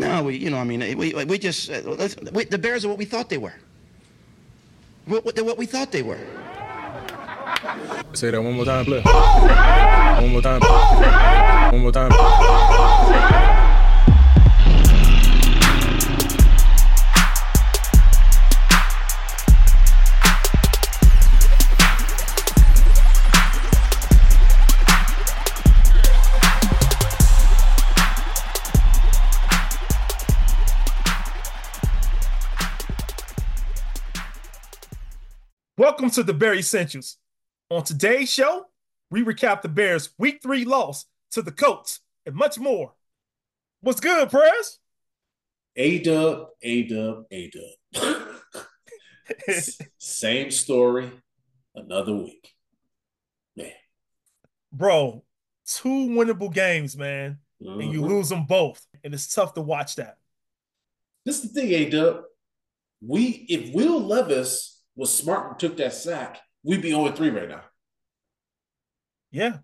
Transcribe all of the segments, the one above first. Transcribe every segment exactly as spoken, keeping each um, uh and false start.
No, we, you know, I mean, we we just uh, let's, we, the Bears are what we thought they were. What, what, they're what we thought they were. Say that one more time, play. One more time. One more time. Welcome to the Bear Essentials. On today's show, we recap the Bears' week three loss to the Colts and much more. What's good, Prez? A-Dub, A-Dub, A-Dub. Same story, another week. Man. Bro, two winnable games, man, Mm-hmm. and you lose them both, and it's tough to watch that. This is the thing, A-Dub. We, if Will Levis was smart and took that sack, we'd be oh and three right now. Yeah.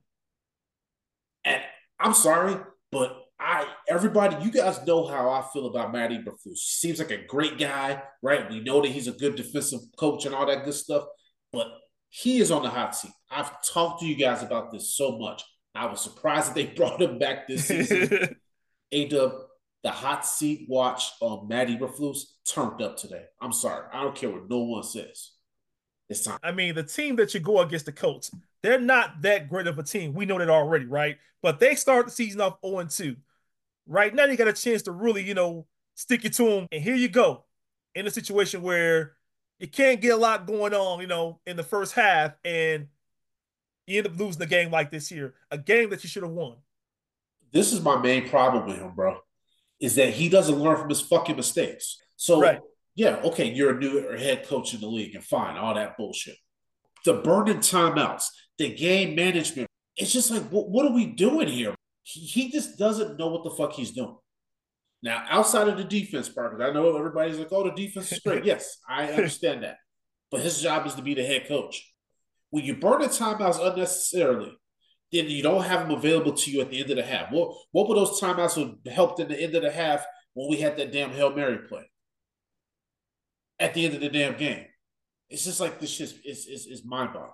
And I'm sorry, but I everybody, you guys know how I feel about Matt Eberflus. Seems like a great guy, right? We know that he's a good defensive coach and all that good stuff, but he is on the hot seat. I've talked to you guys about this so much. I was surprised that they brought him back this season. A-Dub, the hot seat watch on Matt Eberflus turned up today. I'm sorry. I don't care what no one says. It's time. I mean, the team that you go against the Colts, they're not that great of a team. We know that already, right? But they start the season off oh and two. Right now, you got a chance to really, you know, stick it to them. And here you go in a situation where you can't get a lot going on, you know, in the first half, and you end up losing the game like this here, a game that you should have won. This is my main problem with him, bro, is that he doesn't learn from his fucking mistakes. So, right. Yeah, okay, you're a new head coach in the league, and fine, all that bullshit. The burning timeouts, the game management, it's just like, what, what are we doing here? He, he just doesn't know what the fuck he's doing. Now, outside of the defense part, because I know everybody's like, oh, the defense is great. Yes, I understand that. But his job is to be the head coach. When you burn the timeouts unnecessarily, then you don't have them available to you at the end of the half. What, what were those timeouts that helped in the end of the half when we had that damn Hail Mary play? At the end of the damn game. It's just like this shit is, is, is mind-boggling.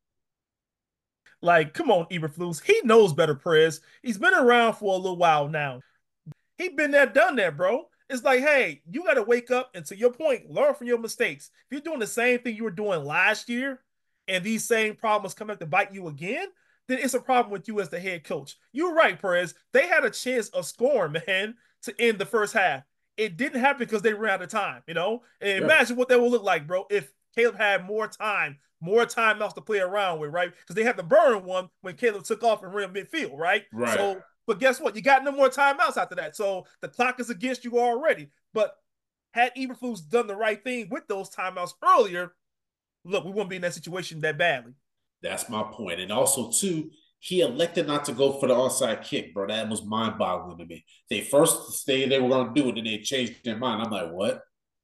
Like, come on, Eberflus. He knows better, Prez. He's been around for a little while now. He been there, done that, bro. It's like, hey, you got to wake up and, to your point, learn from your mistakes. If you're doing the same thing you were doing last year and these same problems come up to bite you again, then it's a problem with you as the head coach. You're right, Perez. They had a chance of scoring, man, to end the first half. It didn't happen because they ran out of time, you know? And yeah. Imagine what that would look like, bro, if Caleb had more time, more timeouts to play around with, right? Because they had to burn one when Caleb took off and ran midfield, right? Right. So, but guess what? You got no more timeouts after that. So the clock is against you already. But had Eberflus done the right thing with those timeouts earlier, look, we wouldn't be in that situation that badly. That's my point. And also, too, he elected not to go for the onside kick, bro. That was mind-boggling to me. They first stated they were going to do it, and they changed their mind. I'm like, what?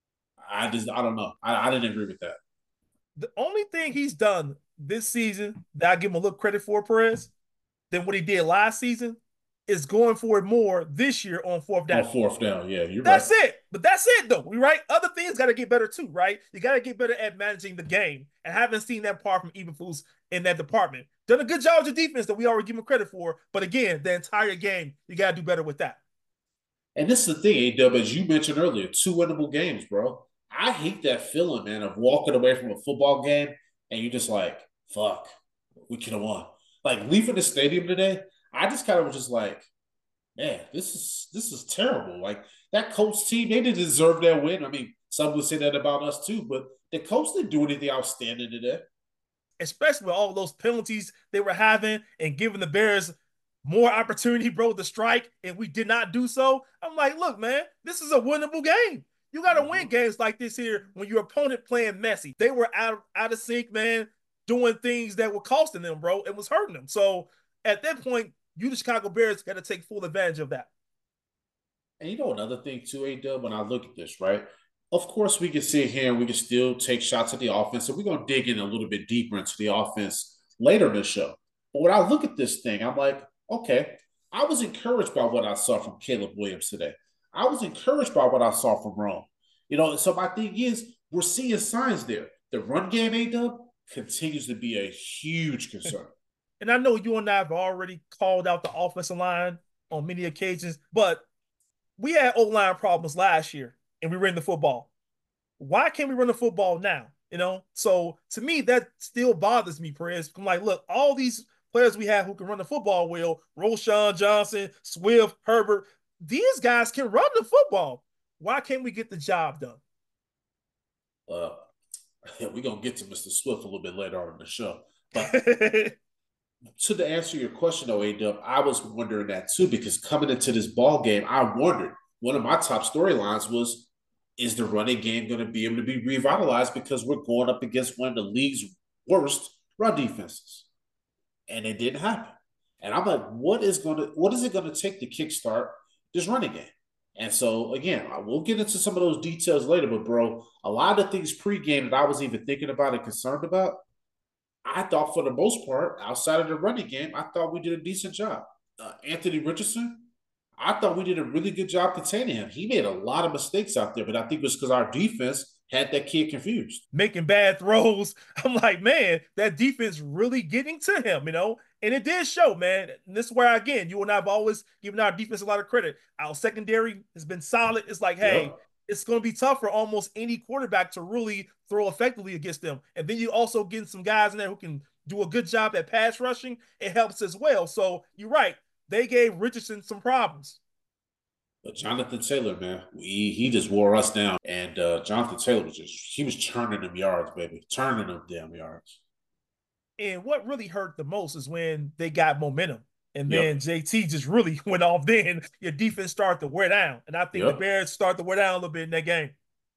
I just, I don't know. I, I didn't agree with that. The only thing he's done this season that I give him a little credit for, Perez, than what he did last season is going for it more this year on fourth down. On fourth down, yeah, you're that's right. That's it. But that's it, though. We right. Other things got to get better too, right? You got to get better at managing the game, and haven't seen that part from Eberflus in that department. Done a good job with your defense that we already give him credit for, but again, the entire game, you got to do better with that. And this is the thing, A-Dub, as you mentioned earlier, two winnable games, bro. I hate that feeling, man, of walking away from a football game and you're just like, fuck, we could have won. Like, leaving the stadium today, I just kind of was just like, man, this is this is terrible. Like, that Colts team, they didn't deserve their win. I mean, some would say that about us too, but the Colts didn't do anything outstanding today. Especially with all those penalties they were having and giving the Bears more opportunity, bro, to strike, and we did not do so. I'm like, look, man, this is a winnable game. You got to mm-hmm. win games like this here when your opponent playing messy. They were out, out of sync, man, doing things that were costing them, bro. It was hurting them. So at that point, you, the Chicago Bears, got to take full advantage of that. And you know another thing too, A-Dub, when I look at this, right? Of course, we can sit here and we can still take shots at the offense, and we're going to dig in a little bit deeper into the offense later in the show. But when I look at this thing, I'm like, okay, I was encouraged by what I saw from Caleb Williams today. I was encouraged by what I saw from Rome. You know, so my thing is, we're seeing signs there. The run game, A-Dub, continues to be a huge concern. And I know you and I have already called out the offensive line on many occasions, but we had O-line problems last year, and we ran the football. Why can't we run the football now? You know, so to me, that still bothers me, Perez. I'm like, look, all these players we have who can run the football well, Roschon Johnson, Swift, Herbert, these guys can run the football. Why can't we get the job done? Uh, we're going to get to Mister Swift a little bit later on in the show. But to the answer your question, though, A-Dub, I was wondering that too, because coming into this ball game, I wondered, one of my top storylines was, is the running game going to be able to be revitalized because we're going up against one of the league's worst run defenses? And it didn't happen. And I'm like, what is going to what is it going to take to kickstart this running game? And so, again, I will get into some of those details later, but, bro, a lot of the things pregame that I was even thinking about and concerned about, I thought for the most part, outside of the running game, I thought we did a decent job. Uh, Anthony Richardson, I thought we did a really good job containing him. He made a lot of mistakes out there, but I think it was because our defense had that kid confused. Making bad throws. I'm like, man, that defense really getting to him, you know? And it did show, man. And this is where, again, you and I have always given our defense a lot of credit. Our secondary has been solid. It's like, hey, yep. It's going to be tough for almost any quarterback to really throw effectively against them. And then you also get some guys in there who can do a good job at pass rushing. It helps as well. So you're right. They gave Richardson some problems. But Jonathan Taylor, man, we, he just wore us down. And uh, Jonathan Taylor was just, he was churning them yards, baby. Turning them damn yards. And what really hurt the most is when they got momentum. And then yep. J T just really went off. Then your defense started to wear down. And I think yep. the Bears started to wear down a little bit in that game.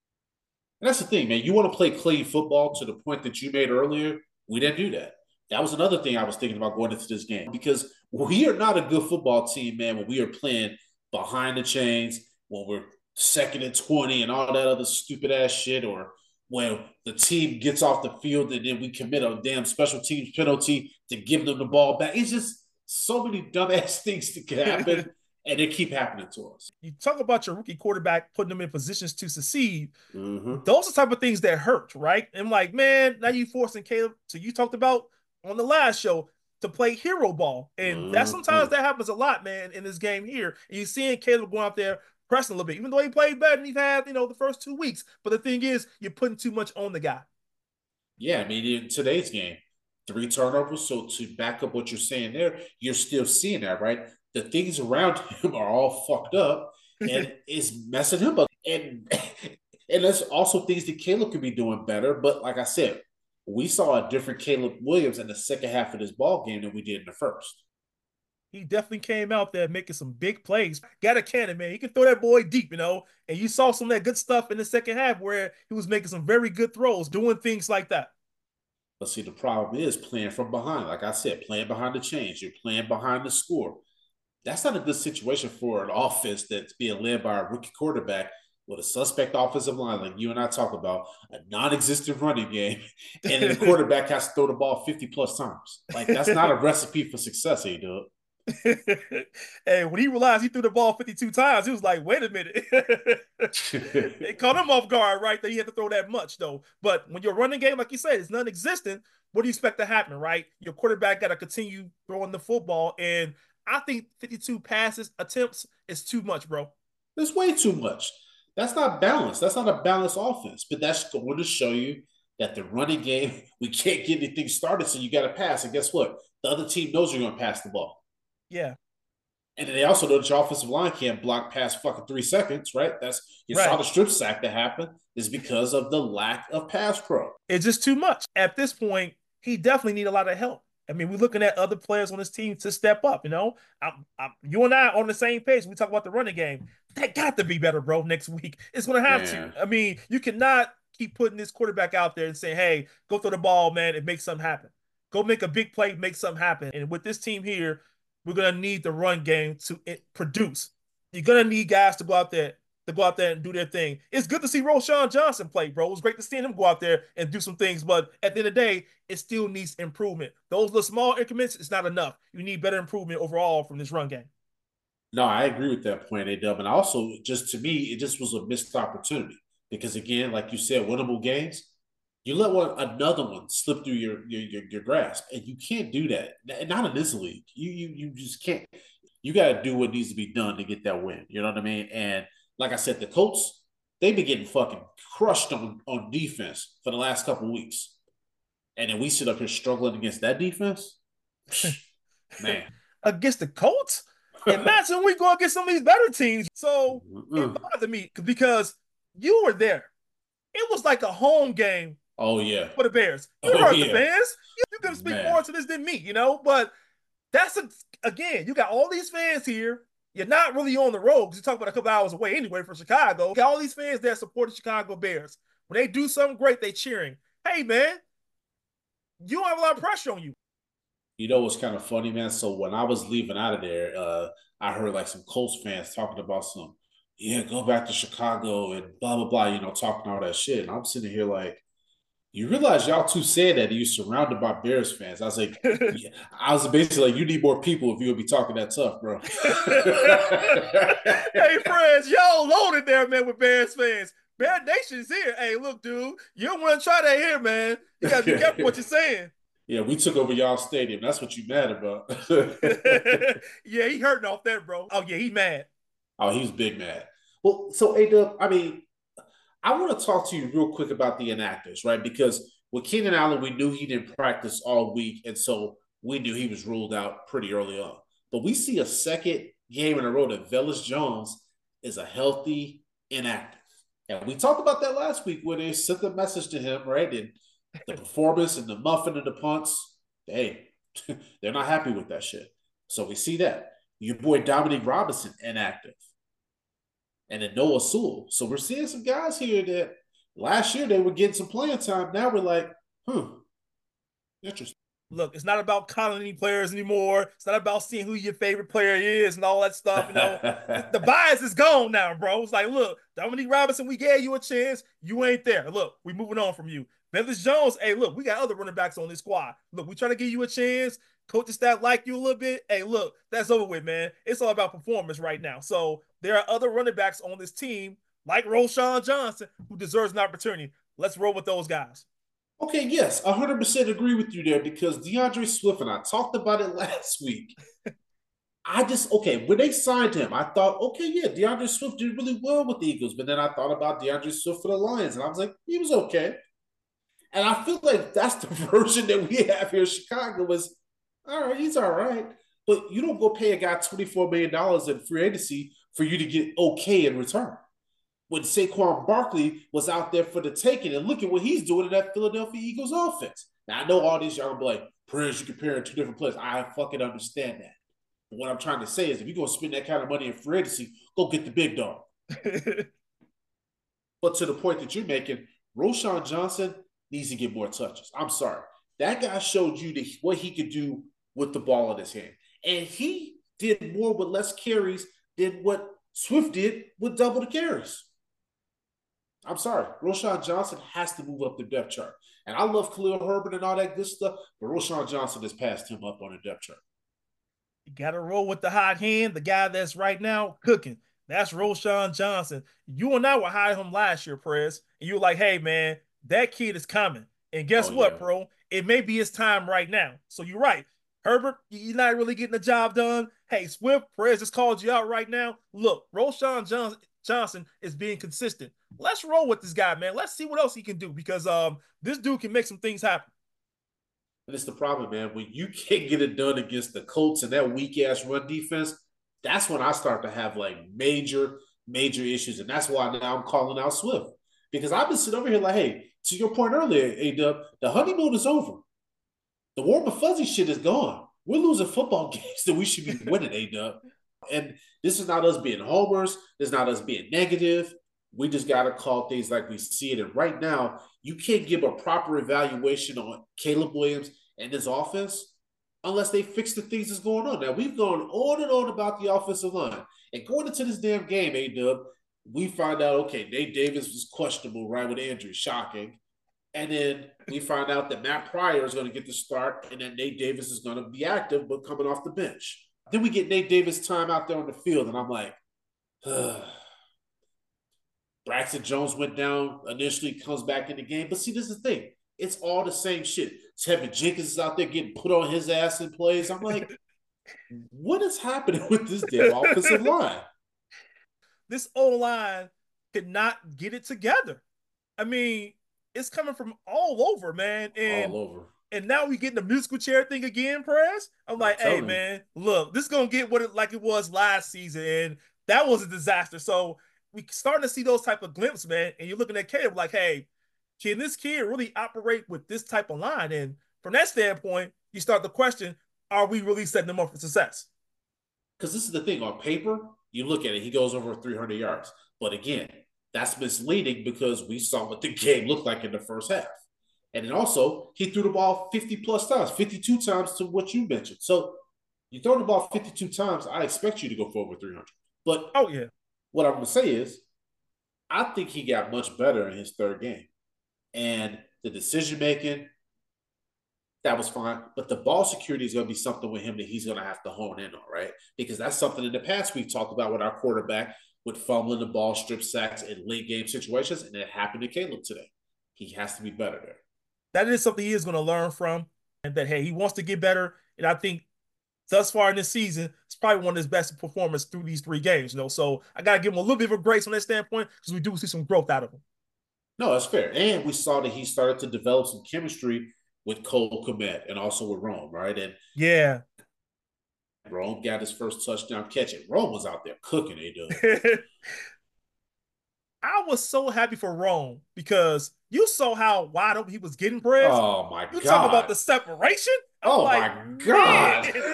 And that's the thing, man. You want to play clean football to the point that you made earlier. We didn't do that. That was another thing I was thinking about going into this game. Because we are not a good football team, man, when we are playing behind the chains, when we're second and twenty and all that other stupid ass shit, or when the team gets off the field and then we commit a damn special teams penalty to give them the ball back. It's just so many dumbass things that can happen, and they keep happening to us. You talk about your rookie quarterback, putting them in positions to succeed. Mm-hmm. Those are the type of things that hurt, right? And like, man, now you forcing Caleb, so you talked about on the last show, to play hero ball. And mm-hmm. that sometimes that happens a lot, man, in this game here. And you're seeing Caleb going out there pressing a little bit, even though he played better than he's had, you know, the first two weeks. But the thing is, you're putting too much on the guy. Yeah, I mean, in today's game, three turnovers. So to back up what you're saying there, you're still seeing that, right? The things around him are all fucked up and it's messing him up. And and there's also things that Caleb could be doing better. But like I said, we saw a different Caleb Williams in the second half of this ball game than we did in the first. He definitely came out there making some big plays. Got a cannon, man. He can throw that boy deep, you know. And you saw some of that good stuff in the second half where he was making some very good throws, doing things like that. But see, the problem is playing from behind. Like I said, playing behind the chains. You're playing behind the score. That's not a good situation for an offense that's being led by a rookie quarterback with a suspect offensive line, like you and I talk about, a non-existent running game, and then the quarterback has to throw the ball fifty plus times. Like, that's not a recipe for success, hey, dude. Hey, when he realized he threw the ball fifty-two times, he was like, wait a minute. It caught him off guard, right? That he had to throw that much, though. But when your running game, like you said, is non-existent, what do you expect to happen, right? Your quarterback got to continue throwing the football. And I think fifty-two passes attempts is too much, bro. It's way too much. That's not balanced. That's not a balanced offense. But that's going to show you that the running game, we can't get anything started, so you got to pass. And guess what? The other team knows you're going to pass the ball. Yeah. And then they also know that your offensive line can't block past fucking three seconds, right? That's you right. saw the strip sack that happened is because of the lack of pass pro. It's just too much. At this point, he definitely need a lot of help. I mean, we're looking at other players on this team to step up, you know? I'm, I'm, you and I are on the same page. We talk about the running game. That got to be better, bro, next week. It's going to have man. to. I mean, you cannot keep putting this quarterback out there and saying, hey, go throw the ball, man, and make something happen. Go make a big play, make something happen. And with this team here, we're going to need the run game to produce. You're going to need guys to go out there to go out there and do their thing. It's good to see Roschon Johnson play, bro. It was great to see him go out there and do some things, but at the end of the day, it still needs improvement. Those little small increments, it's not enough. You need better improvement overall from this run game. No, I agree with that point, A-Dub. And also, just to me, it just was a missed opportunity. Because again, like you said, winnable games, you let one another one slip through your your, your, your grasp. And you can't do that. Not in this league. You you you just can't. You gotta do what needs to be done to get that win. You know what I mean? And like I said, the Colts, they've been getting fucking crushed on, on defense for the last couple of weeks. And then we sit up here struggling against that defense. Man. Against the Colts? Imagine we go against some of these better teams. So Mm-mm. it bothered me because you were there. It was like a home game. Oh, yeah. For the Bears. You oh, heard yeah. the fans. You, you can speak Man. more to this than me, you know? But that's, a, again, you got all these fans here. You're not really on the road because you talk about a couple hours away anyway from Chicago. You got all these fans that support the Chicago Bears. When they do something great, they cheering. Hey, man, you don't have a lot of pressure on you. You know what's kind of funny, man? So when I was leaving out of there, uh, I heard like some Colts fans talking about some, yeah, go back to Chicago and blah, blah, blah, you know, talking all that shit. And I'm sitting here like, you realize y'all two said that you're surrounded by Bears fans. I was like, yeah. I was basically like, you need more people if you would be talking that tough, bro. Hey, friends, y'all loaded there, man, with Bears fans. Bear Nation's here. Hey, look, dude, you don't want to try that here, man. You got to be careful what you're saying. Yeah, we took over y'all stadium. That's what you mad about. Yeah, he hurting off that, bro. Oh, yeah, he mad. Oh, he was big mad. Well, so, A-Dub, I mean, I want to talk to you real quick about the inactives, right? Because with Keenan Allen, we knew he didn't practice all week, and so we knew he was ruled out pretty early on. But we see a second game in a row that Velus Jones is a healthy inactive. And we talked about that last week when they sent the message to him, right? And the performance and the muffin and the punts, hey, they're not happy with that shit. So we see that. Your boy Dominique Robinson, inactive. And then Noah Sewell. So we're seeing some guys here that last year they were getting some playing time. Now we're like, hmm, interesting. Look, it's not about calling any players anymore. It's not about seeing who your favorite player is and all that stuff. You know, the bias is gone now, bro. It's like, look, Dominique Robinson, we gave you a chance. You ain't there. Look, we moving on from you. Velus Jones, hey, look, we got other running backs on this squad. Look, we trying to give you a chance. Coaching staff like you a little bit. Hey, look, that's over with, man. It's all about performance right now. So there are other running backs on this team, like Roschon Johnson, who deserves an opportunity. Let's roll with those guys. Okay, yes, one hundred percent agree with you there because DeAndre Swift, and I talked about it last week. I just, okay, when they signed him, I thought, okay, yeah, DeAndre Swift did really well with the Eagles. But then I thought about DeAndre Swift for the Lions, and I was like, he was okay. And I feel like that's the version that we have here in Chicago is, all right, he's all right. But you don't go pay a guy twenty-four million dollars in free agency for you to get okay in return. When Saquon Barkley was out there for the taking, and look at what he's doing in that Philadelphia Eagles offense. Now, I know all these y'all be like, Perez, you're comparing two different players. I fucking understand that. But what I'm trying to say is if you're going to spend that kind of money in free agency, go get the big dog. But to the point that you're making, Roschon Johnson needs to get more touches. I'm sorry. That guy showed you the, what he could do with the ball in his hand. And he did more with less carries than what Swift did with double the carries. I'm sorry. Roschon Johnson has to move up the depth chart. And I love Khalil Herbert and all that good stuff, but Roschon Johnson has passed him up on the depth chart. You got to roll with the hot hand, the guy that's right now cooking. That's Roschon Johnson. You and I were high him last year, Prez, and you were like, hey, man, that kid is coming. And guess Oh, what, yeah. bro? It may be his time right now. So you're right. Herbert, you're not really getting the job done. Hey, Swift, Perez just called you out right now. Look, Roschon Johnson, Johnson is being consistent. Let's roll with this guy, man. Let's see what else he can do because um, this dude can make some things happen. And it's the problem, man. When you can't get it done against the Colts and that weak-ass run defense, that's when I start to have, like, major, major issues. And that's why now I'm calling out Swift. Because I've been sitting over here like, hey, to your point earlier, A-Dub, the honeymoon is over. The warm and fuzzy shit is gone. We're losing football games that we should be winning, A-Dub. And this is not us being homers. This is not us being negative. We just got to call things like we see it. And right now, you can't give a proper evaluation on Caleb Williams and his offense unless they fix the things that's going on. Now, we've gone on and on about the offensive line. And going into this damn game, A-Dub, we find out, okay, Nate Davis was questionable, right, with injury. Shocking. And then we find out that Matt Pryor is going to get the start and that Nate Davis is going to be active but coming off the bench. Then we get Nate Davis time out there on the field, and I'm like, ugh. Braxton Jones went down initially, comes back in the game. But see, this is the thing. It's all the same shit. Tevin Jenkins is out there getting put on his ass in plays. I'm like, what is happening with this damn offensive line? This O-line could not get it together. I mean, it's coming from all over, man. And, all over. And now we getting the musical chair thing again, Perez. I'm like, I'm hey, you. man, look, this is going to get what it like it was last season. And that was a disaster. So we starting to see those type of glimpses, man. And you're looking at Caleb like, hey, can this kid really operate with this type of line? And from that standpoint, you start to question, are we really setting them up for success? Because this is the thing. On paper, you look at it, he goes over three hundred yards. But again, that's misleading because we saw what the game looked like in the first half. And then also, he threw the ball fifty plus times, fifty-two times to what you mentioned. So you throw the ball fifty-two times, I expect you to go for over three hundred. But oh yeah, what I'm going to say is, I think he got much better in his third game. And the decision-making, that was fine. But the ball security is going to be something with him that he's going to have to hone in on, right? Because that's something in the past we've talked about with our quarterback with fumbling the ball, strip sacks, in late-game situations, and it happened to Caleb today. He has to be better there. That is something he is going to learn from, and that, hey, he wants to get better. And I think thus far in this season, it's probably one of his best performances through these three games. You know, so I got to give him a little bit of a grace from that standpoint because we do see some growth out of him. No, that's fair. And we saw that he started to develop some chemistry with Cole Kmet and also with Rome, right? And yeah, Rome got his first touchdown catch. It. Rome was out there cooking, they do. I was so happy for Rome because you saw how wide open he was getting, Perez. Oh, my you God. You talk about the separation? I'm oh, like, my God. like,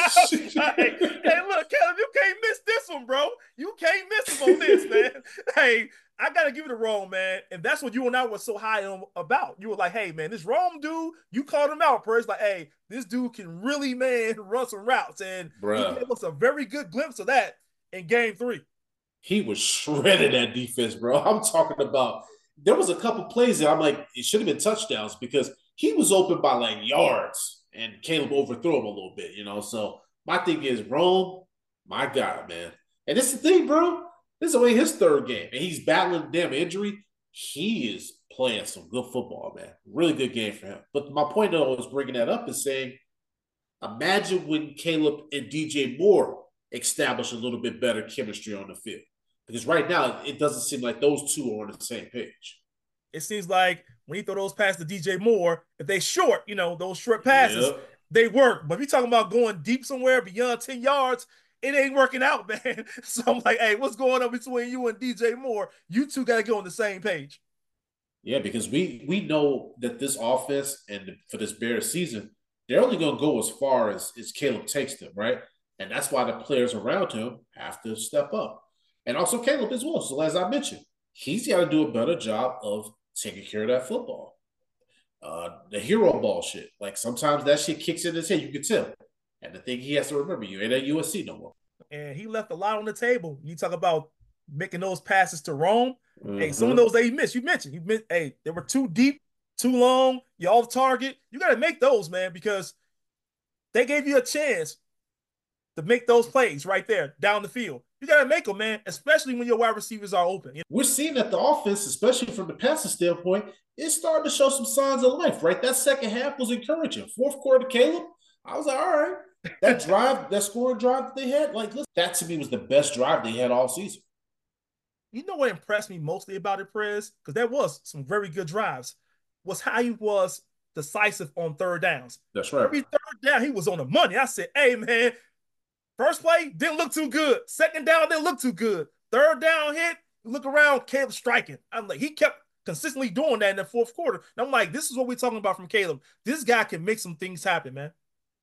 hey, look, Caleb, you can't miss this one, bro. You can't miss him on this, man. Hey, I got to give it to Rome, man. And that's what you and I were so high on about. You were like, hey, man, this Rome dude, you called him out, Perez. Like, hey, this dude can really, man, run some routes. And Bruh. he gave us a very good glimpse of that in game three. He was shredding that defense, bro. I'm talking about there was a couple plays that I'm like, it should have been touchdowns because he was open by like yards and Caleb overthrew him a little bit, you know. So my thing is, Rome, my God, man. And this is the thing, bro. This is only his third game, and he's battling damn injury. He is playing some good football, man. Really good game for him. But my point that I was bringing that up is saying, imagine when Caleb and D J Moore establish a little bit better chemistry on the field. Because right now, it doesn't seem like those two are on the same page. It seems like when you throw those passes to D J Moore, if they short, you know, those short passes, yep. they work. But if you're talking about going deep somewhere beyond ten yards, it ain't working out, man. So I'm like, hey, what's going on between you and D J Moore? You two got to go on the same page. Yeah, because we we know that this offense and for this Bears season, they're only going to go as far as, as Caleb takes them, right? And that's why the players around him have to step up. And also Caleb as well. So as I mentioned, he's got to do a better job of taking care of that football. Uh, the hero ball shit. Like sometimes that shit kicks in his head. You can tell. And the thing he has to remember, you ain't at U S C no more. And he left a lot on the table. You talk about making those passes to Rome. Mm-hmm. Hey, some of those that he missed, you mentioned. You missed, hey, they were too deep, too long. You're off target. You got to make those, man, because they gave you a chance to make those plays right there down the field. You got to make them, man, especially when your wide receivers are open. We're seeing that the offense, especially from the passing standpoint, is starting to show some signs of life, right? That second half was encouraging. Fourth quarter, Caleb, I was like, all right. That drive, that scoring drive that they had, like, listen, that to me was the best drive they had all season. You know what impressed me mostly about it, Prez? Because there was some very good drives, was how he was decisive on third downs. That's right. Every third down, he was on the money. I said, hey, man, first play didn't look too good. Second down didn't look too good. Third down hit, look around, Caleb striking. I'm like, he kept consistently doing that in the fourth quarter. And I'm like, this is what we're talking about from Caleb. This guy can make some things happen, man.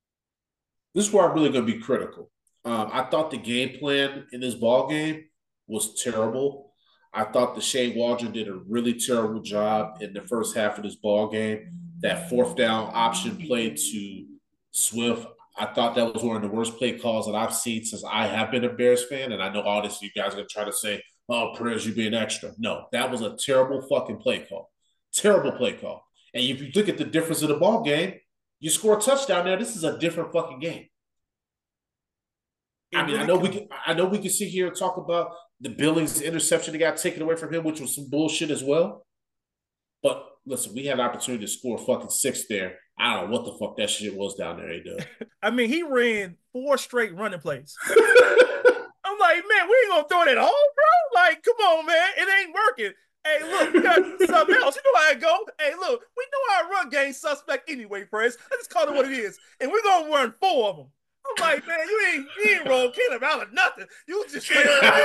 This is where I'm really going to be critical. Um, I thought the game plan in this ball game was terrible. I thought that Shane Waldron did a really terrible job in the first half of this ball game. That fourth down option play to Swift, I thought that was one of the worst play calls that I've seen since I have been a Bears fan. And I know all this, you guys are going to try to say, oh, Perez, you being extra. No, that was a terrible fucking play call. Terrible play call. And if you look at the difference of the ball game, you score a touchdown there, this is a different fucking game. It I mean, I really know we could. can. I know we can sit here and talk about the Billings interception that got taken away from him, which was some bullshit as well. But listen, we had an opportunity to score fucking six there. I don't know what the fuck that shit was down there, A-Dub. I mean, he ran four straight running plays. I'm like, man, we ain't gonna throw that all, bro. Like, come on, man, it ain't working. Hey, look, we got something else. You know how it go. Hey, look, we know our run game suspect anyway, Prez. Let's just call it what it is, and we're gonna run four of them. I'm like, man, you ain't you ain't roll Caleb out of nothing. You just like,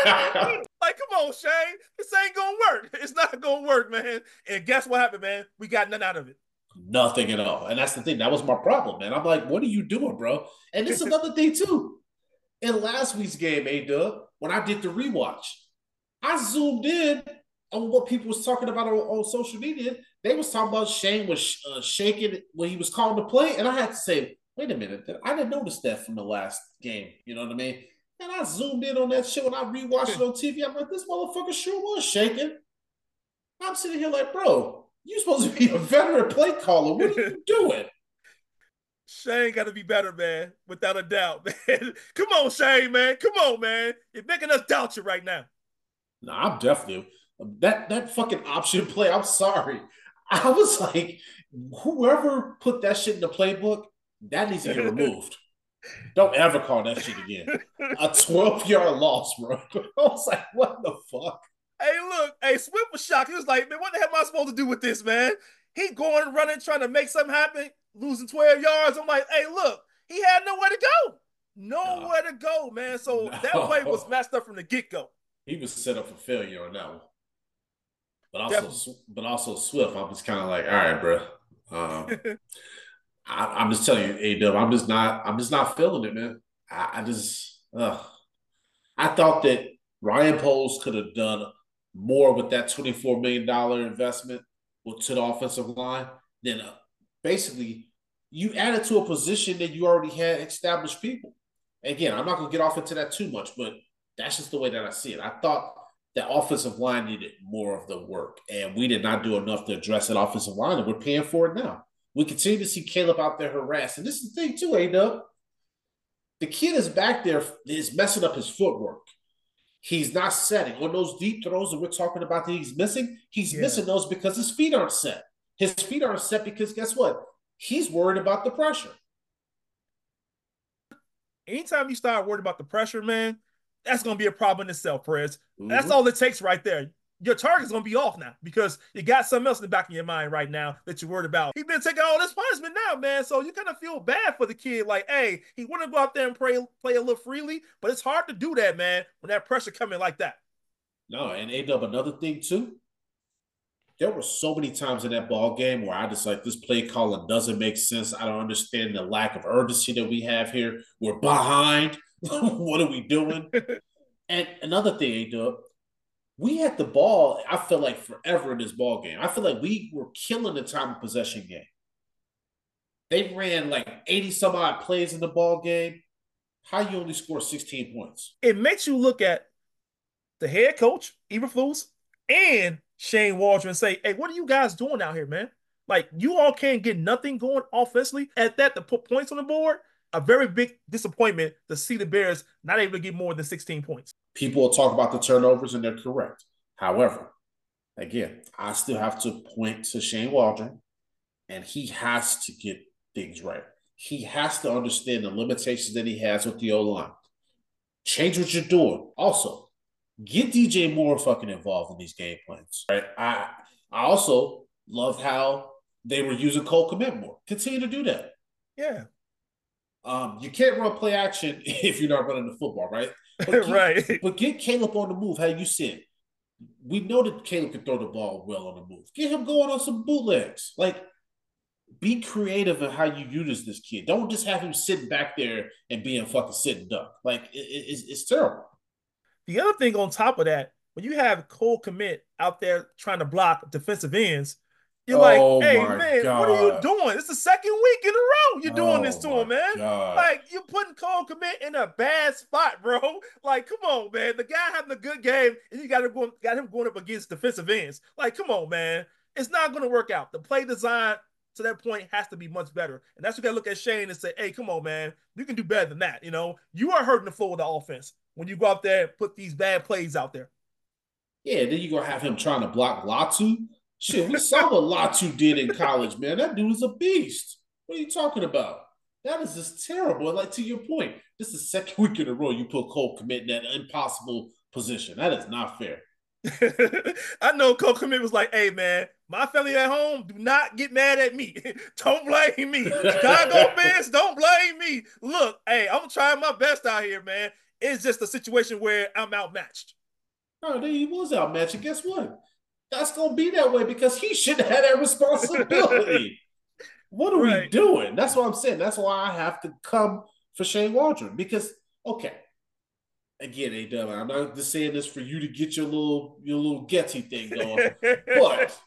come on, Shane, this ain't gonna work. It's not gonna work, man. And guess what happened, man? We got none out of it. Nothing at all. And that's the thing. That was my problem, man. I'm like, what are you doing, bro? And this is another thing, too. In last week's game, A-Dub, when I did the rewatch, I zoomed in on what people was talking about on, on social media. They was talking about Shane was uh, shaking when he was calling the play. And I had to say, wait a minute. I didn't notice that from the last game. You know what I mean? And I zoomed in on that shit when I rewatched it on T V. I'm like, this motherfucker sure was shaking. I'm sitting here like, bro, you're supposed to be a veteran play caller. What are you doing? Shane got to be better, man, without a doubt, man. Come on, Shane, man. Come on, man. You're making us doubt you right now. No, I'm definitely that that fucking option play. I'm sorry. I was like, whoever put that shit in the playbook, that needs to get removed. Don't ever call that shit again. A twelve-yard loss, bro. I was like, what the fuck? Hey, look, hey, Swift was shocked. He was like, man, what the hell am I supposed to do with this, man? He going, running, trying to make something happen, losing twelve yards. I'm like, hey, look, he had nowhere to go. Nowhere no. to go, man. So no. that play was messed up from the get-go. He was set up for failure on that one. But also, Definitely. but also Swift, I was kind of like, all right, bro. Um, I, I'm just telling you, A-Dub, I'm just not, I'm just not feeling it, man. I, I just, uh, I thought that Ryan Poles could have done more with that twenty-four million dollars investment to the offensive line. Then uh, basically, you added to a position that you already had established people. Again, I'm not going to get off into that too much, but that's just the way that I see it. I thought the offensive line needed more of the work, and we did not do enough to address that offensive line, and we're paying for it now. We continue to see Caleb out there harassed. And this is the thing, too, A-Dub. The kid is back there is messing up his footwork. He's not setting. On those deep throws that we're talking about that he's missing, he's yeah. missing those because his feet aren't set. His feet aren't set because guess what? He's worried about the pressure. Anytime you start worried about the pressure, man, that's going to be a problem in itself, Perez. Mm-hmm. That's all it takes right there. Your target's going to be off now because you got something else in the back of your mind right now that you're worried about. He's been taking all this punishment now, man. So you kind of feel bad for the kid. Like, hey, he want to go out there and play, play a little freely, but it's hard to do that, man, when that pressure coming like that. No, and A-Dub, another thing, too. There were so many times in that ball game where I just like, this play calling doesn't make sense. I don't understand the lack of urgency that we have here. We're behind. What are we doing? And another thing, A-Dub, we had the ball, I feel like, forever in this ball game. I feel like we were killing the time of possession game. They ran like eighty some odd plays in the ball game. How you only score sixteen points? It makes you look at the head coach, Eberflus, and Shane Waldron and say, hey, what are you guys doing out here, man? Like, you all can't get nothing going offensively. At that, to put points on the board, a very big disappointment to see the Bears not able to get more than sixteen points. People will talk about the turnovers, and they're correct. However, again, I still have to point to Shane Waldron, and he has to get things right. He has to understand the limitations that he has with the O-line. Change what you're doing. Also, get D J Moore fucking involved in these game plans. Right? I I also love how they were using Cole Kmet more. Continue to do that. Yeah. Um, you can't run play action if you're not running the football, right? But get, right. But get Caleb on the move, how you said. We know that Caleb can throw the ball well on the move. Get him going on some bootlegs. Like, be creative in how you use this kid. Don't just have him sitting back there and being fucking sitting duck. Like, it, it, it's, it's terrible. The other thing on top of that, when you have Cole Kmet out there trying to block defensive ends, you're oh like, hey, man, God. what are you doing? It's the second week in a row you're doing oh this to him, man. God. Like, you're putting Cole Kmet in a bad spot, bro. Like, come on, man. The guy having a good game, and you got him going, got him going up against defensive ends. Like, come on, man. It's not going to work out. The play design to that point has to be much better. And that's what you got to look at Shane and say, hey, come on, man. You can do better than that. You know, you are hurting the flow of the offense when you go out there and put these bad plays out there. Yeah, then you're going to have him trying to block Latu. Shit, we saw what Latu did in college, man. That dude is a beast. What are you talking about? That is just terrible. Like, to your point, this is the second week in a row you put Cole Kmet in that impossible position. That is not fair. I know Cole Kmet was like, hey, man, my family at home, do not get mad at me. Don't blame me. Chicago fans, don't blame me. Look, hey, I'm trying my best out here, man. It's just a situation where I'm outmatched. Oh, he was outmatched. And guess what? That's going to be that way because he should have had that responsibility. What are right. we doing? That's what I'm saying. That's why I have to come for Shane Waldron because, okay, again, A-Dub, I'm not just saying this for you to get your little your little Getsy thing going, but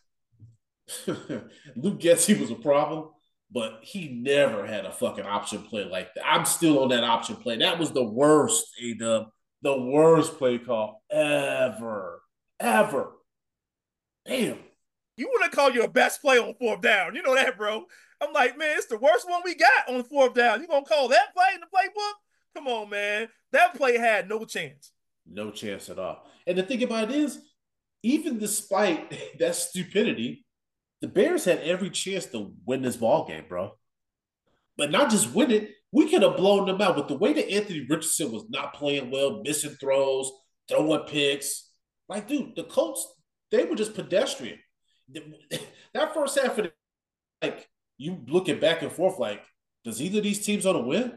Luke Getsy was a problem, but he never had a fucking option play like that. I'm still on that option play. That was the worst, A-Dub, the worst play call ever, ever. Damn. You want to call your best play on fourth down. You know that, bro. I'm like, man, it's the worst one we got on fourth down. You going to call that play in the playbook? Come on, man. That play had no chance. No chance at all. And the thing about it is, even despite that stupidity, the Bears had every chance to win this ball game, bro. But not just win it, we could have blown them out. But the way that Anthony Richardson was not playing well, missing throws, throwing picks, like, dude, the Colts, they were just pedestrian. That first half of the, like, you looking back and forth, like, does either of these teams want to win?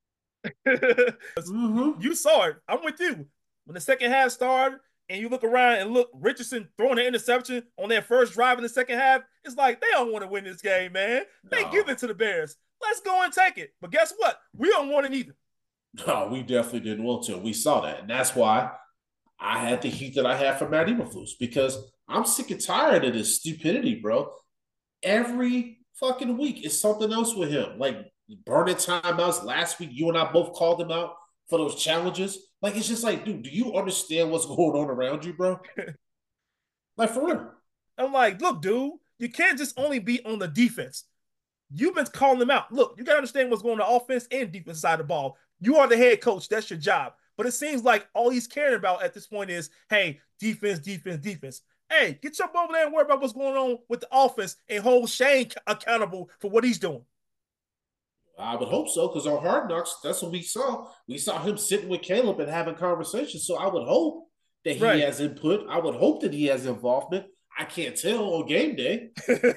mm-hmm. You saw it. I'm with you. When the second half started and you look around and look, Richardson throwing an interception on their first drive in the second half, it's like they don't want to win this game, man. They no. give it to the Bears. Let's go and take it. But guess what? We don't want it either. No, we definitely didn't want to. We saw that. And that's why I had the heat that I had for Matt Eberflus because I'm sick and tired of this stupidity, bro. Every fucking week is something else with him. Like burning timeouts. Last week, you and I both called him out for those challenges. Like, it's just like, dude, do you understand what's going on around you, bro? Like, for real. I'm like, look, dude, you can't just only be on the defense. You've been calling them out. Look, you got to understand what's going on the offense and defense side of the ball. You are the head coach. That's your job. But it seems like all he's caring about at this point is, hey, defense, defense, defense. Hey, get your over there and worry about what's going on with the offense and hold Shane accountable for what he's doing. I would hope so, because on Hard Knocks, that's what we saw. We saw him sitting with Caleb and having conversations. So I would hope that he right. has input. I would hope that he has involvement. I can't tell on game day.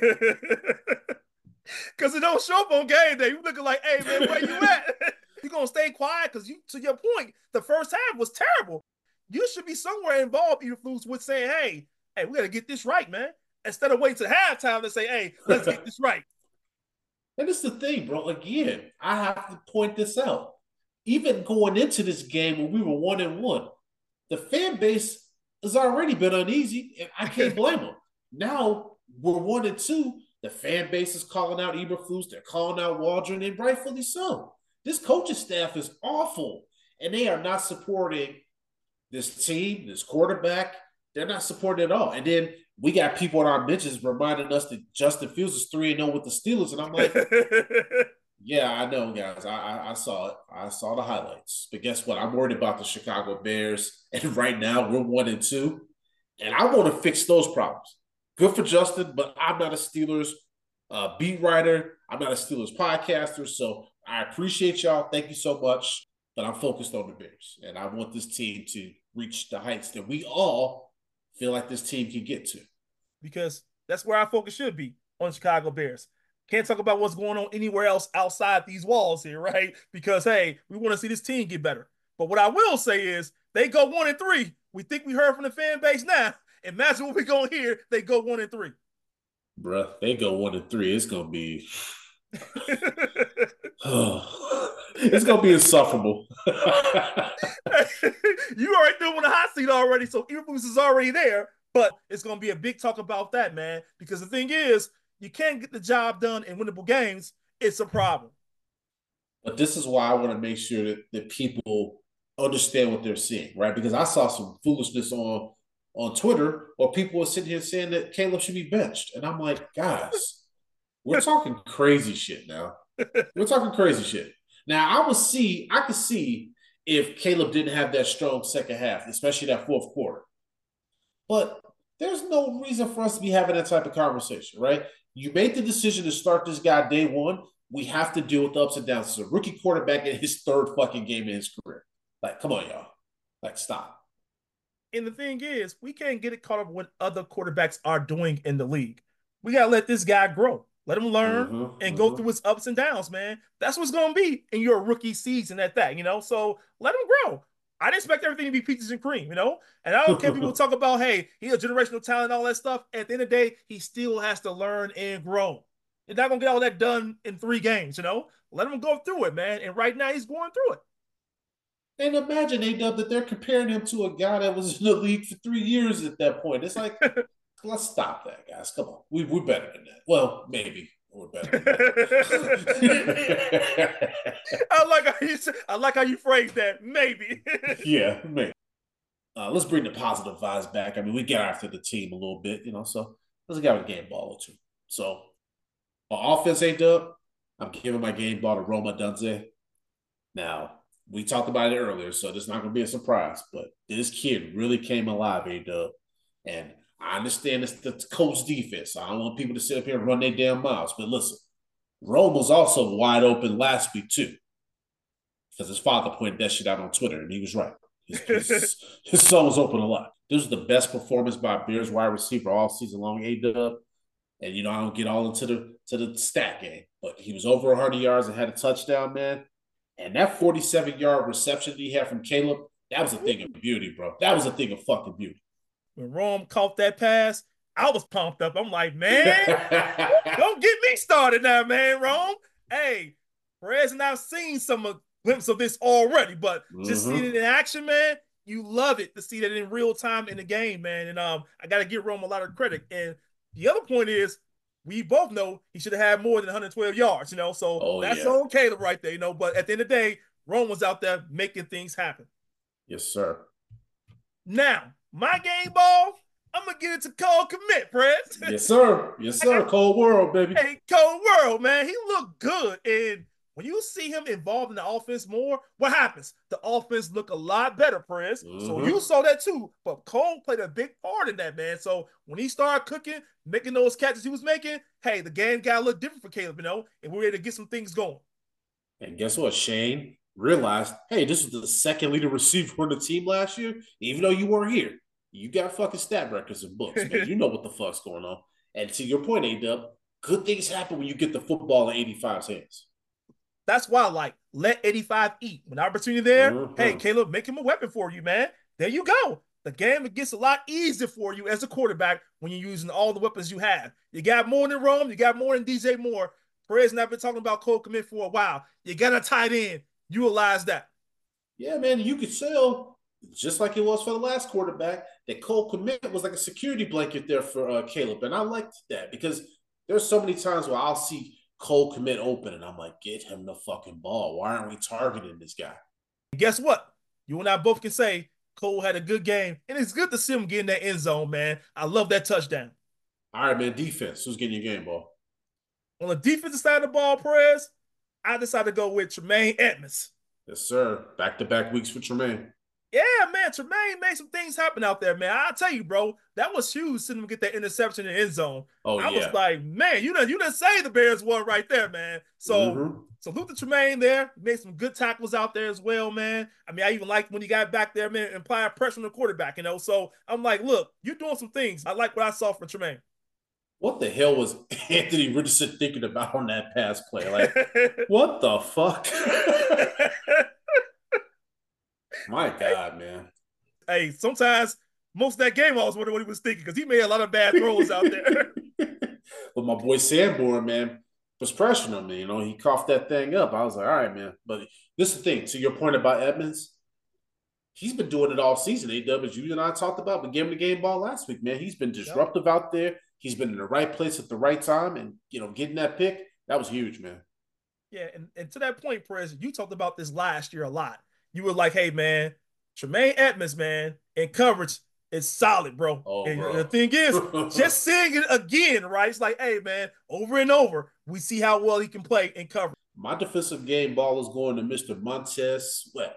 Because it don't show up on game day. You looking like, hey, man, where you at? You're going to stay quiet because, you, to your point, the first half was terrible. You should be somewhere involved, Eberflus, with saying, hey, hey, we got to get this right, man. Instead of waiting to halftime to say, hey, let's get this right. And it's the thing, bro. Again, I have to point this out. Even going into this game when we were one and one, the fan base has already been uneasy, and I can't blame them. Now we're one and two. The fan base is calling out Eberflus. They're calling out Waldron, and rightfully so. This coaching staff is awful, and they are not supporting this team, this quarterback. They're not supporting it at all. And then we got people on our benches reminding us that Justin Fields is three and oh with the Steelers. And I'm like, yeah, I know, guys. I, I I saw it. I saw the highlights. But guess what? I'm worried about the Chicago Bears. And right now we're one and two. And I want to fix those problems. Good for Justin, but I'm not a Steelers uh, beat writer. I'm not a Steelers podcaster. So I appreciate y'all. Thank you so much. But I'm focused on the Bears. And I want this team to reach the heights that we all feel like this team can get to. Because that's where our focus should be, on Chicago Bears. Can't talk about what's going on anywhere else outside these walls here, right? Because, hey, we want to see this team get better. But what I will say is they go one and three. We think we heard from the fan base now. Imagine what we're going to hear. They go one and three. Bruh, they go one and three. It's going to be... it's going to be insufferable. You already doing the hot seat already, so Eberflus is already there. But it's going to be a big talk about that, man. Because the thing is, you can't get the job done in winnable games. It's a problem. But this is why I want to make sure that, that people understand what they're seeing, right? Because I saw some foolishness on, on Twitter where people were sitting here saying that Caleb should be benched. And I'm like, guys, We're talking crazy shit now. We're talking crazy shit. Now I would see, I could see if Caleb didn't have that strong second half, especially that fourth quarter. But there's no reason for us to be having that type of conversation, right? You made the decision to start this guy day one. We have to deal with the ups and downs. It's a rookie quarterback in his third fucking game in his career. Like, come on, y'all. Like, stop. And the thing is, we can't get it caught up with what other quarterbacks are doing in the league. We got to let this guy grow. Let him learn mm-hmm, and mm-hmm. go through his ups and downs, man. That's what's going to be in your rookie season at that, you know? So let him grow. I didn't expect everything to be peaches and cream, you know? And I don't care if people talk about, hey, he's a generational talent, all that stuff. At the end of the day, he still has to learn and grow. You're not going to get all that done in three games, you know? Let him go through it, man. And right now, he's going through it. And imagine, A-Dub, that they're comparing him to a guy that was in the league for three years at that point. It's like, let's stop that, guys. Come on. We, we're better than that. Well, maybe. We're better than that. I, like how you, I like how you phrased that. Maybe. Yeah, maybe. Uh, let's bring the positive vibes back. I mean, we get after the team a little bit, you know, so let's get a game ball or two. So, on offense, A-Dub, I'm giving my game ball to Rome Odunze. Now, we talked about it earlier, so this is not going to be a surprise, but this kid really came alive, A-Dub. And I understand it's the coach defense. I don't want people to sit up here and run their damn mouths. But listen, Rome was also wide open last week, too. Because his father pointed that shit out on Twitter, and he was right. His, his, his son was open a lot. This was the best performance by a Bears wide receiver all season long, A-Dub. And, you know, I don't get all into the to the stat game. But he was over one hundred yards and had a touchdown, man. And that forty-seven-yard reception that he had from Caleb, that was a thing of beauty, bro. That was a thing of fucking beauty. When Rome caught that pass, I was pumped up. I'm like, man, don't get me started now, man, Rome. Hey, Perez and I've seen some of, glimpse of this already, but mm-hmm. just seeing it in action, man, you love it to see that in real time in the game, man. And um, I got to give Rome a lot of credit. And the other point is, we both know he should have had more than one hundred twelve yards, you know, so oh, that's yeah. on Caleb right there, you know. But at the end of the day, Rome was out there making things happen. Yes, sir. Now, my game ball, I'm going to get it to Cole Kmet, Prez. Yes, sir. Yes, sir. Cold World, baby. Hey, Cold World, man. He looked good. And when you see him involved in the offense more, what happens? The offense look a lot better, Prez. Mm-hmm. So you saw that too. But Cole played a big part in that, man. So when he started cooking, making those catches he was making, hey, the game got a little different for Caleb, you know, and we were able to get some things going. And guess what, Shane? Realized, hey, this was the second leading receiver on the team last year. Even though you weren't here, you got fucking stat records and books, man. You know what the fuck's going on. And to your point, A-Dub, good things happen when you get the football in eighty-five's hands. That's why, like, let eighty-five eat. When the opportunity there, mm-hmm. hey, Caleb, make him a weapon for you, man. There you go. The game gets a lot easier for you as a quarterback when you're using all the weapons you have. You got more than Rome. You got more than D J Moore. Perez and I've been talking about Cole Kmet for a while. You got a tight end. Utilize that. Yeah, man, you could sell, just like it was for the last quarterback, that Cole Kmet was like a security blanket there for uh, Caleb. And I liked that because there's so many times where I'll see Cole Kmet open and I'm like, get him the fucking ball. Why aren't we targeting this guy? And guess what? You and I both can say Cole had a good game. And it's good to see him get in that end zone, man. I love that touchdown. All right, man, defense. Who's getting your game ball? On the defensive side of the ball, Perez, I decided to go with Tremaine Edmonds. Yes, sir. Back-to-back weeks for Tremaine. Yeah, man. Tremaine made some things happen out there, man. I'll tell you, bro, that was huge seeing him get that interception in the end zone. Oh, I yeah. was like, man, you done, you done saved the Bears one right there, man. So, mm-hmm. salute to Tremaine there. Made some good tackles out there as well, man. I mean, I even liked when he got back there, man, and applied pressure on the quarterback, you know. So, I'm like, look, you're doing some things. I like what I saw from Tremaine. What the hell was Anthony Richardson thinking about on that pass play? Like, what the fuck? My God, man. Hey, sometimes most of that game I was wondering what he was thinking because he made a lot of bad throws out there. But my boy Sanborn, man, was pressuring him. You know, he coughed that thing up. I was like, all right, man. But this is the thing. To your point about Edmonds, he's been doing it all season. A-Dub, as you and I talked about, we gave him the game ball last week, man. He's been disruptive yep. out there. He's been in the right place at the right time. And, you know, getting that pick, that was huge, man. Yeah, and, and to that point, Perez, you talked about this last year a lot. You were like, hey, man, Tremaine Edmonds, man, in coverage, It's solid, bro. Oh, and bro. the thing is, just seeing it again, right? It's like, hey, man, over and over, we see how well he can play and cover. My defensive game ball is going to Mister Montez Sweat.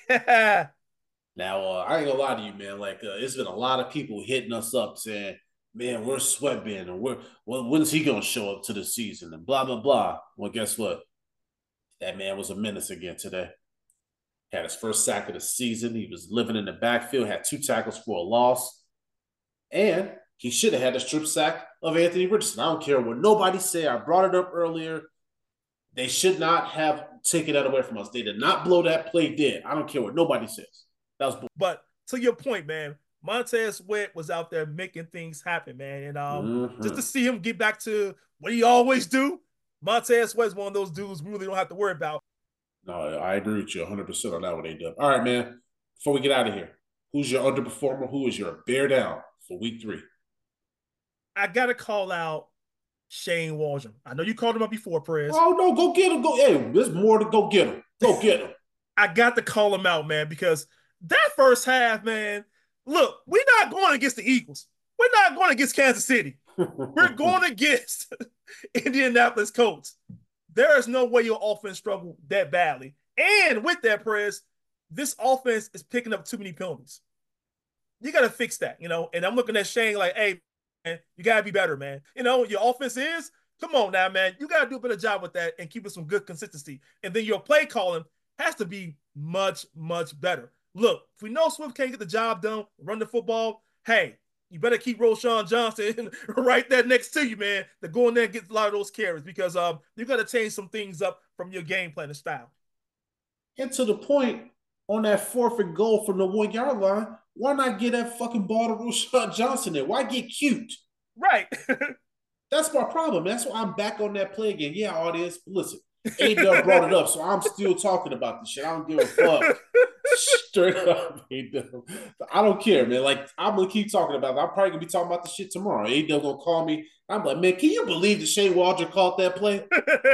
Now, uh, I ain't gonna lie to you, man. Like, uh, it's been a lot of people hitting us up saying, man, where's Sweat been? And where, well, when's he gonna show up to the season? And blah, blah, blah. Well, guess what? That man was a menace again today. Had his first sack of the season. He was living in the backfield, had two tackles for a loss. And he should have had a strip sack of Anthony Richardson. I don't care what nobody say. I brought it up earlier. They should not have taken that away from us. They did not blow that play dead. I don't care what nobody says. That was bull- But to your point, man, Montez Sweat was out there making things happen, man. And um, mm-hmm. just to see him get back to what he always do, Montez Sweat is one of those dudes we really don't have to worry about. No, I agree with you one hundred percent on that one, A-Dub. All right, man. Before we get out of here, who's your underperformer? Who is your bear down for week three? I got to call out Shane Waldron. I know you called him up before, Perez. Oh, no, go get him. Go, hey, there's more to go get him. Go get him. I got to call him out, man, because that first half, man, look, we're not going against the Eagles. We're not going against Kansas City. We're going against Indianapolis Colts. There is no way your offense struggled that badly. And with that, Perez, this offense is picking up too many penalties. You got to fix that, you know? And I'm looking at Shane like, hey, man, you got to be better, man. You know, your offense is, come on now, man. You got to do a better job with that and keep it some good consistency. And then your play calling has to be much, much better. Look, if we know Swift can't get the job done, run the football, hey, you better keep Roschon Johnson right there next to you, man, to go in there and get a lot of those carries because um, you got to change some things up from your game plan and style. And to the point, on that fourth and goal from the one-yard line, why not get that fucking ball to Roschon Johnson there? Why get cute? Right. That's my problem. That's why I'm back on that play again. Yeah, audience, but listen, A-Dub brought it up, so I'm still talking about this shit. I don't give a fuck. Straight up, A-Dub. I don't care, man. Like, I'm gonna keep talking about it. I'm probably gonna be talking about the shit tomorrow. A-Dub gonna call me. I'm like, man, can you believe that Shane Waldron caught that play?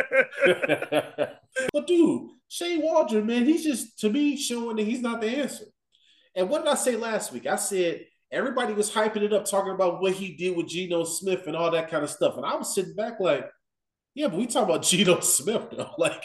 But dude, Shane Waldron, man, he's just, to me, showing that he's not the answer. And what did I say last week? I said everybody was hyping it up, talking about what he did with Geno Smith and all that kind of stuff. And I was sitting back like, yeah, but we talk about Geno Smith, though. Like,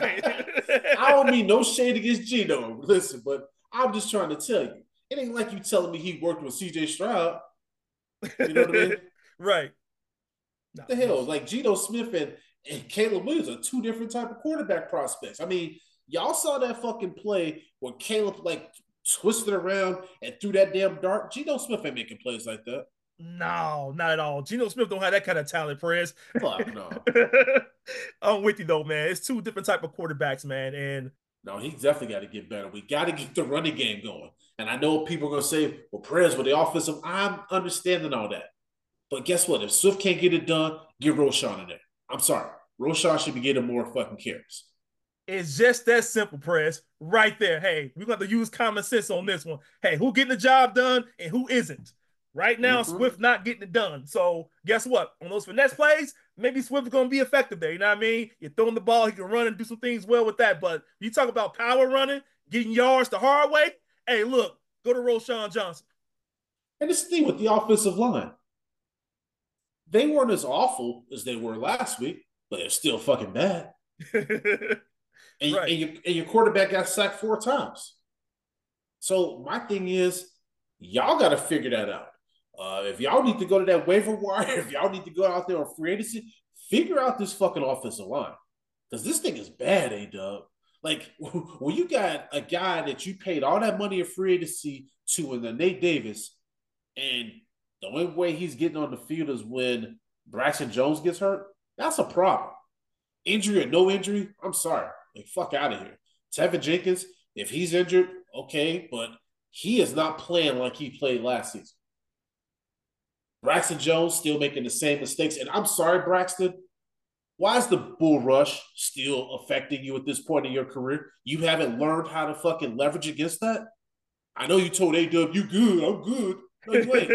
I don't mean no shade against Geno. Listen, but I'm just trying to tell you. It ain't like you telling me he worked with C J Stroud. You know what I mean? Right. What the hell? Like, Geno Smith and, and Caleb Williams are two different type of quarterback prospects. I mean, y'all saw that fucking play where Caleb, like, twisted around and threw that damn dart. Geno Smith ain't making plays like that. No, not at all. Geno Smith don't have that kind of talent, Perez. Fuck no. I'm with you though, man. It's two different type of quarterbacks, man. And no, he's definitely got to get better. We got to get the running game going. And I know people are gonna say, "Well, Perez with the offensive." I'm understanding all that, but guess what? If Swift can't get it done, get Roschon in there. I'm sorry, Roschon should be getting more fucking carries. It's just that simple, Perez. Right there. Hey, we're going to use common sense on this one. Hey, who getting the job done and who isn't? Right now, mm-hmm. Swift not getting it done. So guess what? On those finesse plays, maybe Swift is going to be effective there. You know what I mean? You're throwing the ball, he can run and do some things well with that. But you talk about power running, getting yards the hard way. Hey, look, go to Roschon Johnson. And this thing with the offensive line, they weren't as awful as they were last week, but they're still fucking bad. And, right. and, your, and your quarterback got sacked four times. So my thing is, y'all got to figure that out. Uh, if y'all need to go to that waiver wire, if y'all need to go out there on free agency, figure out this fucking offensive line. Because this thing is bad, A-Dub. Like, when you got a guy that you paid all that money in free agency to in the Nate Davis, and the only way he's getting on the field is when Braxton Jones gets hurt, that's a problem. Injury or no injury, I'm sorry. Like, fuck out of here. Tevin Jenkins, if he's injured, okay, but he is not playing like he played last season. Braxton Jones still making the same mistakes. And I'm sorry, Braxton, why is the bull rush still affecting you at this point in your career? You haven't learned how to fucking leverage against that? I know you told A-Dub, you good, I'm good. No, you ain't.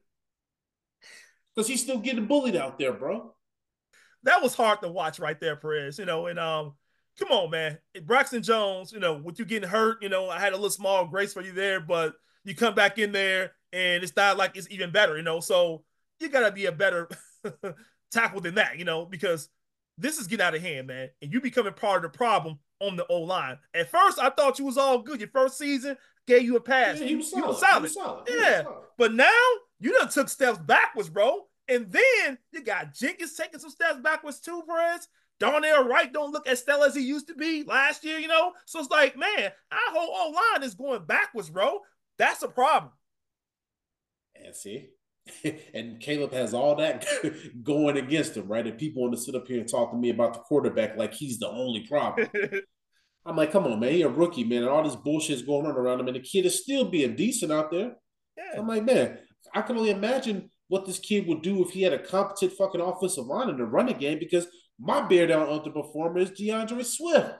Because he's still getting bullied out there, bro. That was hard to watch right there, Perez. You know, and um, come on, man. Braxton Jones, you know, with you getting hurt, you know, I had a little small grace for you there, but you come back in there and it's not like it's even better, you know. So you gotta be a better tackle than that, you know, because this is getting out of hand, man. And you becoming part of the problem on the O-line. At first, I thought you was all good. Your first season gave you a pass. Yeah, he was solid. You was solid. He was solid. He Yeah. was solid. But now you done took steps backwards, bro. And then you got Jenkins taking some steps backwards too, Perez. Darnell Wright don't look as stellar as he used to be last year, you know? So it's like, man, our whole O-line is going backwards, bro. That's a problem. And see, and Caleb has all that going against him, right? And people want to sit up here and talk to me about the quarterback like he's the only problem. I'm like, come on, man. He's a rookie, man. And all this bullshit is going on around him. And the kid is still being decent out there. Yeah. So I'm like, man, I can only imagine what this kid would do if he had a competent fucking offensive line in the running game, because my bear down underperformer is DeAndre Swift.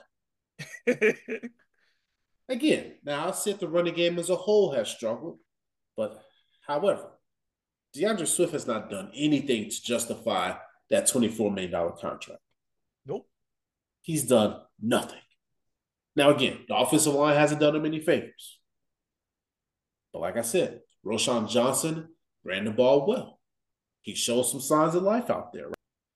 Again, now I said the running game as a whole has struggled. But however, DeAndre Swift has not done anything to justify that twenty-four million dollars contract. Nope. He's done nothing. Now, again, the offensive line hasn't done him any favors. But like I said, Roschon Johnson ran the ball well. He showed some signs of life out there. Right?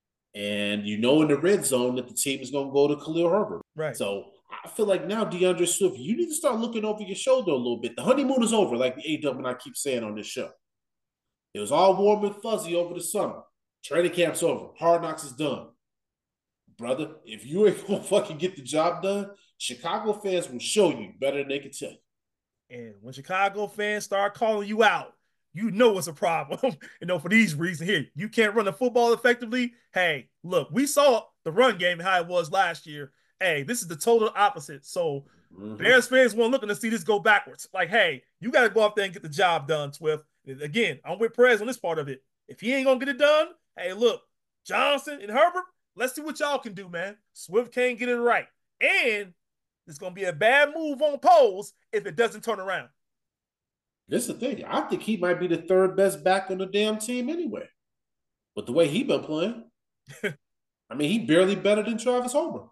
And you know in the red zone that the team is going to go to Khalil Herbert. Right. So I feel like now, DeAndre Swift, you need to start looking over your shoulder a little bit. The honeymoon is over, like the A-Dub and I keep saying on this show. It was all warm and fuzzy over the summer. Training camp's over. Hard Knocks is done. Brother, if you ain't going to fucking get the job done, Chicago fans will show you better than they can tell you. And when Chicago fans start calling you out, you know it's a problem. You know, for these reasons here, you can't run the football effectively. Hey, look, we saw the run game how it was last year. Hey, this is the total opposite. So mm-hmm. Bears fans weren't looking to see this go backwards. Like, hey, you got to go out there and get the job done, Swift. Again, I'm with Perez on this part of it. If he ain't going to get it done, hey, look, Johnson and Herbert, let's see what y'all can do, man. Swift can't get it right. And it's going to be a bad move on polls if it doesn't turn around. This is the thing. I think he might be the third best back on the damn team anyway. But the way he been playing, I mean, he barely better than Travis Homer.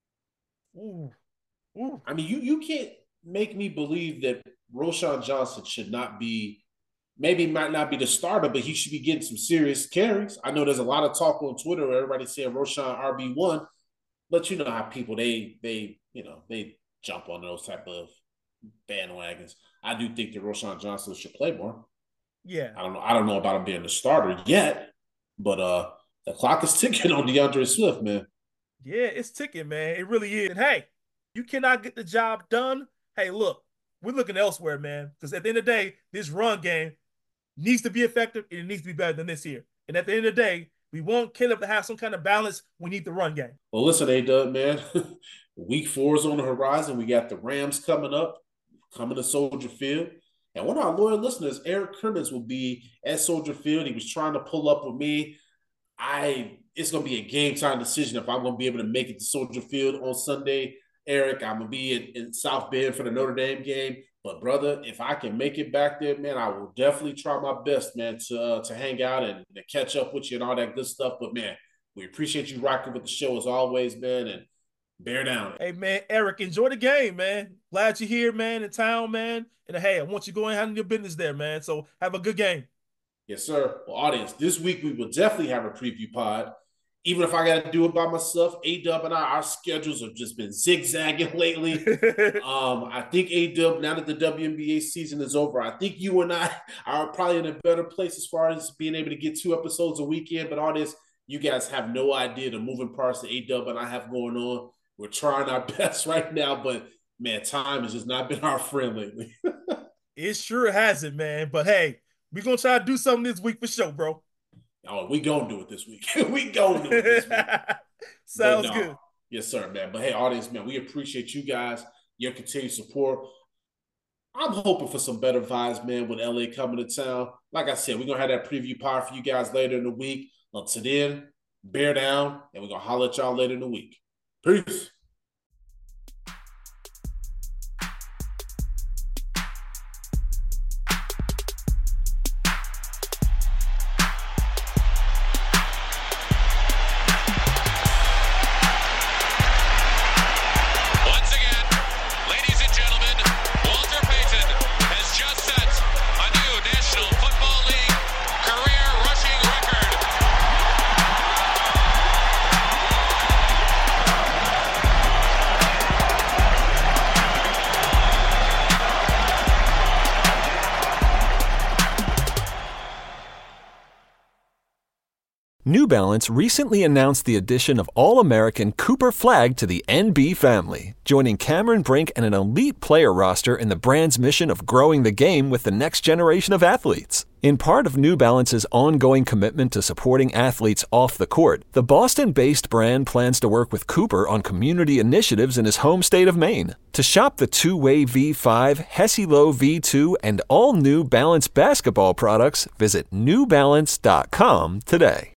Ooh. Ooh. I mean, you you can't make me believe that Roschon Johnson should not be, maybe might not be the starter, but he should be getting some serious carries. I know there's a lot of talk on Twitter where everybody's saying Roschon R B one, but you know how people, they, they you know, they jump on those type of bandwagons. I do think that Roschon Johnson should play more. Yeah. I don't know. I don't know about him being the starter yet, but uh, the clock is ticking on DeAndre Swift, man. Yeah, it's ticking, man. It really is. And hey, you cannot get the job done. Hey, look, we're looking elsewhere, man. Because at the end of the day, this run game needs to be effective and it needs to be better than this year. And at the end of the day, we want Caleb to have some kind of balance. We need the run game. Well, listen, A-Dub, man. Week four is on the horizon. We got the Rams coming up, coming to Soldier Field. And one of our loyal listeners, Eric Crimmins, will be at Soldier Field. He was trying to pull up with me. I it's going to be a game-time decision if I'm going to be able to make it to Soldier Field on Sunday. Eric, I'm going to be in, in South Bend for the Notre Dame game. But, brother, if I can make it back there, man, I will definitely try my best, man, to uh, to hang out and to catch up with you and all that good stuff. But, man, we appreciate you rocking with the show as always, man, and bear down. Hey, man, Eric, enjoy the game, man. Glad you're here, man, in town, man. And, hey, I want you to go and handle your business there, man. So have a good game. Yes, sir. Well, audience, this week we will definitely have a preview pod. Even if I got to do it by myself, A-Dub and I, our schedules have just been zigzagging lately. um, I think A-Dub, now that the W N B A season is over, I think you and I are probably in a better place as far as being able to get two episodes a weekend. But all this, you guys have no idea the moving parts that A-Dub and I have going on. We're trying our best right now, but, man, time has just not been our friend lately. It sure hasn't, man. But, hey, we're going to try to do something this week for sure, bro. Oh, we gonna do it this week. we gonna do it this week. Sounds no, good. Yes, sir, man. But hey, audience, man, we appreciate you guys, your continued support. I'm hoping for some better vibes, man, with L A coming to town. Like I said, we're gonna have that preview pod for you guys later in the week. Until then, bear down, and we're gonna holler at y'all later in the week. Peace. National New Balance recently announced the addition of All-American Cooper Flagg to the N B family, joining Cameron Brink and an elite player roster in the brand's mission of growing the game with the next generation of athletes. In part of New Balance's ongoing commitment to supporting athletes off the court, the Boston-based brand plans to work with Cooper on community initiatives in his home state of Maine. To shop the two-way V five, Hesi-Lo V two, and all New Balance basketball products, visit new balance dot com today.